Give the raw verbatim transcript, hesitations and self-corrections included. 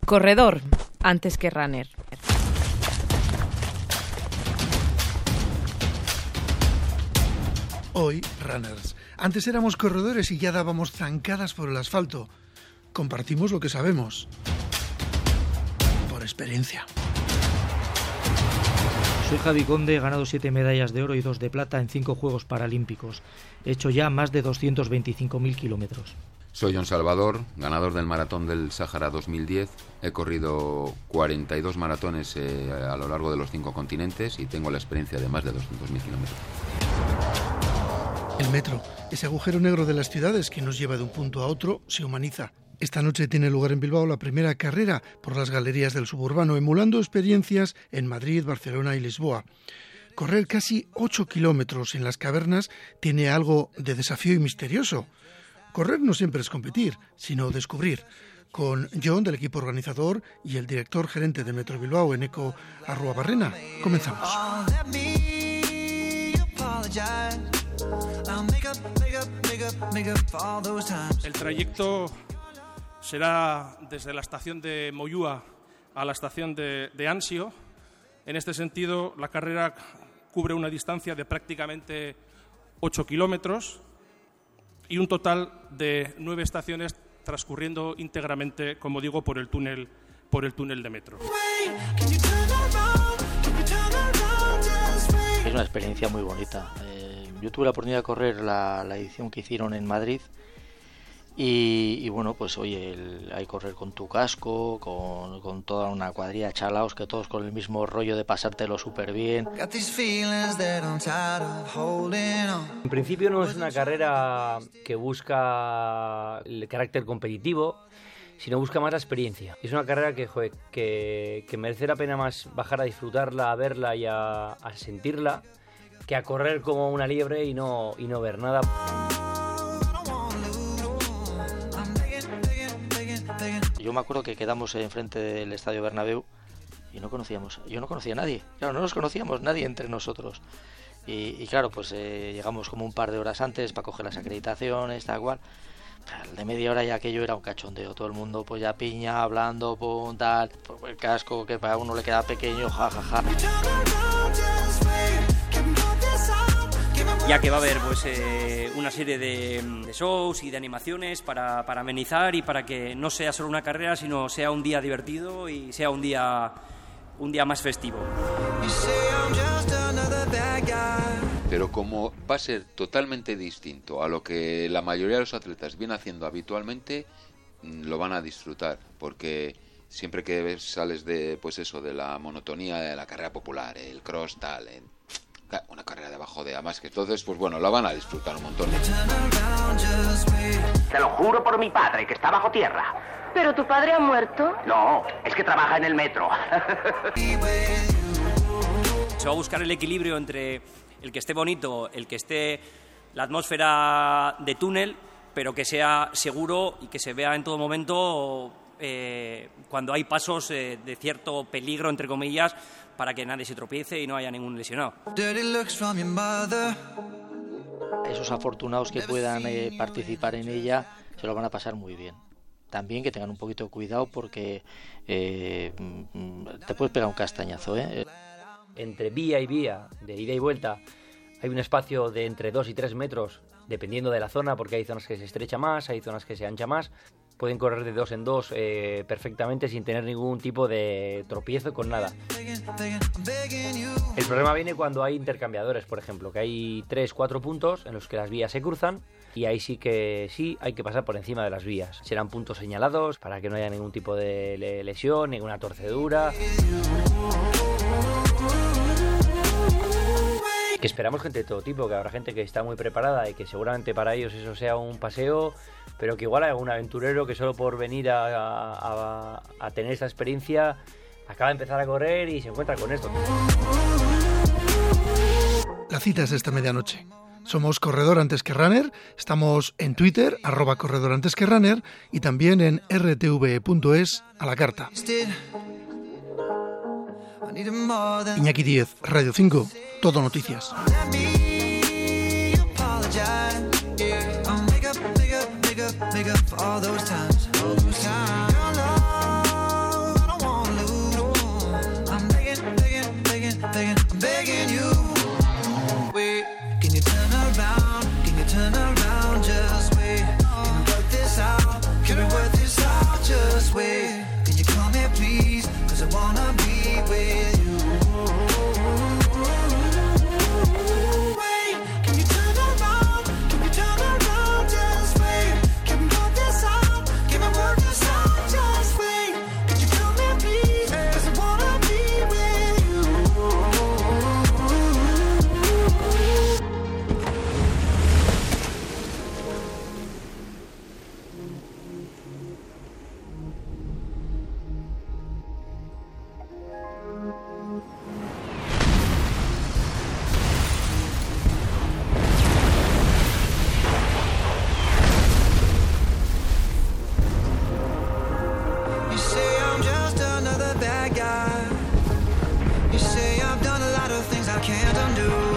Corredor antes que runner. Hoy, runners. Antes éramos corredores y ya dábamos zancadas por el asfalto. Compartimos lo que sabemos. Por experiencia. Soy Javi Conde, he ganado siete medallas de oro y dos de plata en cinco Juegos Paralímpicos. He hecho ya más de doscientos veinticinco mil kilómetros. Soy John Salvador, ganador del Maratón del Sáhara dos mil diez. He corrido cuarenta y dos maratones eh, a lo largo de los cinco continentes y tengo la experiencia de más de doscientos mil kilómetros. El metro, ese agujero negro de las ciudades que nos lleva de un punto a otro, se humaniza. Esta noche tiene lugar en Bilbao la primera carrera por las galerías del suburbano, emulando experiencias en Madrid, Barcelona y Lisboa. Correr casi ocho kilómetros en las cavernas tiene algo de desafío y misterioso. Correr no siempre es competir, sino descubrir. Con John, del equipo organizador, y el director gerente de Metro Bilbao, Eneko Arruabarrena, comenzamos. El trayecto será desde la estación de Moyúa a la estación de, de Ansio. En este sentido, la carrera cubre una distancia de prácticamente ocho kilómetros y un total de nueve estaciones transcurriendo íntegramente, como digo, por el túnel, por el túnel de metro. Es una experiencia muy bonita. Eh, yo tuve la oportunidad de correr la, la edición que hicieron en Madrid y, y bueno, pues oye, el, hay correr con tu casco, con, con toda una cuadrilla de chalaos, que todos con el mismo rollo de pasártelo súper bien. En principio no es una carrera que busca el carácter competitivo, sino busca más la experiencia. Es una carrera que, joder, que, que merece la pena más bajar a disfrutarla, a verla y a, a sentirla, que a correr como una liebre y no, y no ver nada. Yo me acuerdo que quedamos enfrente del Estadio Bernabéu y no conocíamos, yo no conocía a nadie, claro, no nos conocíamos nadie entre nosotros. Y, y claro, pues eh, llegamos como un par de horas antes para coger las acreditaciones, tal cual. Pero de media hora ya aquello era un cachondeo, todo el mundo pues ya piña, hablando, pum, tal, pues el casco que para uno le queda pequeño, jajaja. Ja, ja. Ya que va a haber pues eh, una serie de, de shows y de animaciones para, para amenizar y para que no sea solo una carrera, sino sea un día divertido y sea un día, un día más festivo. Pero como va a ser totalmente distinto a lo que la mayoría de los atletas vienen haciendo habitualmente, lo van a disfrutar, porque siempre que sales de pues eso de la monotonía de la carrera popular, el cross tal, el, una carrera debajo de además que entonces pues bueno, la van a disfrutar un montón. Te lo juro por mi padre que está bajo tierra. ¿Pero tu padre ha muerto? No, es que trabaja en el metro. Se va a buscar el equilibrio entre el que esté bonito, el que esté la atmósfera de túnel, pero que sea seguro y que se vea en todo momento eh, cuando hay pasos eh, de cierto peligro, entre comillas, para que nadie se tropiece y no haya ningún lesionado. Esos afortunados que puedan eh, participar en ella se lo van a pasar muy bien. También que tengan un poquito de cuidado porque eh, te puedes pegar un castañazo, ¿eh? Entre vía y vía, de ida y vuelta, hay un espacio de entre dos y tres metros, dependiendo de la zona, porque hay zonas que se estrecha más, hay zonas que se ancha más. Pueden correr de dos en dos eh, perfectamente sin tener ningún tipo de tropiezo con nada. El problema viene cuando hay intercambiadores, por ejemplo, que hay tres, cuatro puntos en los que las vías se cruzan y ahí sí que sí hay que pasar por encima de las vías. Serán puntos señalados para que no haya ningún tipo de lesión, ninguna torcedura. Que esperamos gente de todo tipo, que habrá gente que está muy preparada y que seguramente para ellos eso sea un paseo, pero que igual hay algún aventurero que solo por venir a, a, a tener esta experiencia acaba de empezar a correr y se encuentra con esto. La cita es esta medianoche. Somos Corredor Antes que Runner, estamos en Twitter, arroba Corredor Antes que Runner, y también en r t v punto es a la carta. Iñaki Díez, Radio cinco, Todo Noticias. Make up for all those times, those times. can't undo.